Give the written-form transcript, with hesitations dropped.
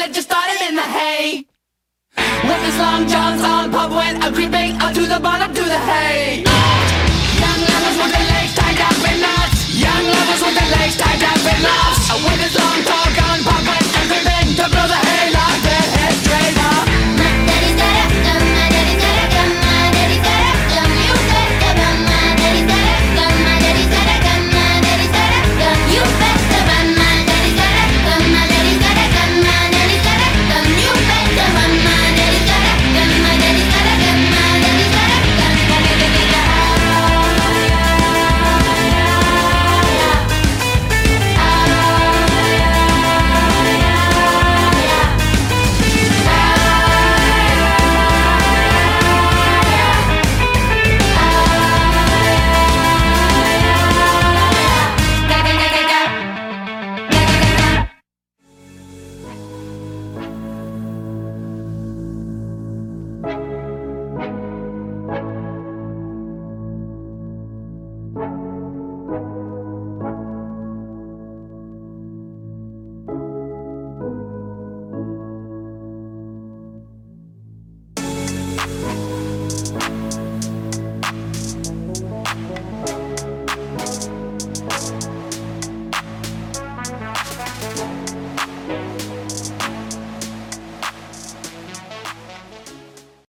it just started in the hay. With his long johns on, pub went a creeping up to the bottom to the hay. Young lovers with their legs tied up in knots. Young lovers with their legs tied up